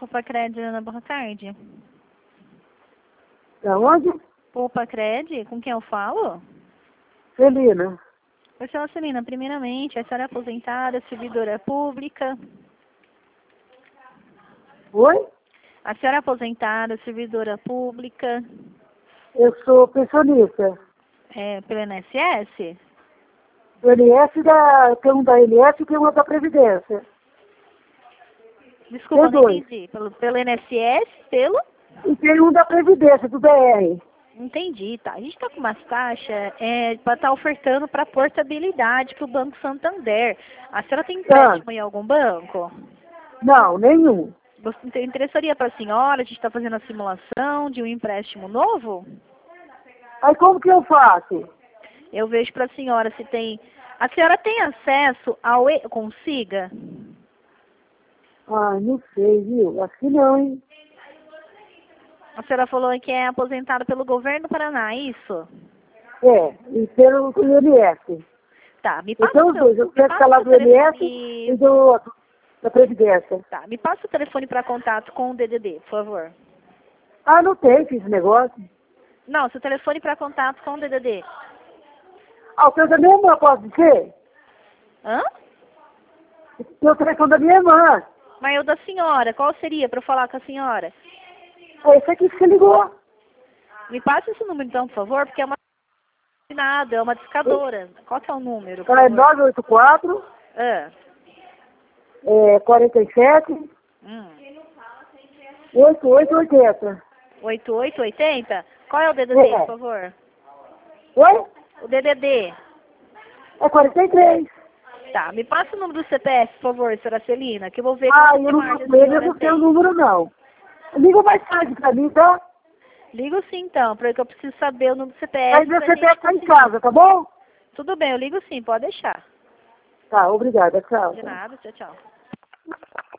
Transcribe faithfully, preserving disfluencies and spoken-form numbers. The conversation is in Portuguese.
Poupa Cred, Ana, boa tarde. Da onde? Poupa Cred, com quem eu falo? Celina. Oi, senhora Celina, primeiramente, a senhora é aposentada, servidora pública. Oi? A senhora é aposentada, servidora pública. Eu sou pensionista. É, pelo I N S S? Do I N S da, tem um da I N S e tem uma da Previdência. Desculpa, Tem não dois. entendi. Pelo, pelo I N S S? Pelo? E tem um da Previdência, do B R. Entendi, tá. A gente tá com umas taxas é, para estar ofertando para portabilidade para o Banco Santander. A senhora tem empréstimo Ah. em algum banco? Não, nenhum. Você interessaria para a senhora? A gente está fazendo a simulação de um empréstimo novo? Aí como que eu faço? Eu vejo para a senhora se tem... A senhora tem acesso ao E- Consiga? Ah, não sei, viu? Acho que não, hein? A senhora falou que é aposentada pelo governo do Paraná, é isso? É, e pelo I N S. Tá, me passa Então o os seu, dois, eu me quero passa falar o do I N S telefone... e do outro, da Previdência. Tá, me passa o telefone para contato com o D D D, por favor. Ah, não tem esse negócio. Não, seu telefone para contato com o D D D. Ah, o teu da minha irmã, pode ser? Hã? O teu telefone da minha irmã. Mas eu da senhora, qual seria para eu falar com a senhora? É esse aqui que você ligou. Me passa esse número então, por favor, porque é uma nada, é uma discadora. Qual que é o número, por É favor? nove oito quatro, Ah, é, quarenta e sete, hum. oitenta e oito oitenta. oito oito oito zero? Qual é o D D D, É. por favor? Oi? O D D D. É quarenta e três. Tá, me passa o número do C P F, por favor, senhora Celina, que eu vou ver Ah, quanto eu de não margem a vou ele, eu senhora não tenho o tem. número, não. Liga mais tarde pra mim, tá? Ligo sim, então, porque eu preciso saber o número do C P Aí F meu pra C P F gente tá em conseguir. casa, tá bom? Tudo bem, eu ligo sim, pode deixar. Tá, obrigada, tchau. De nada, tchau, tchau.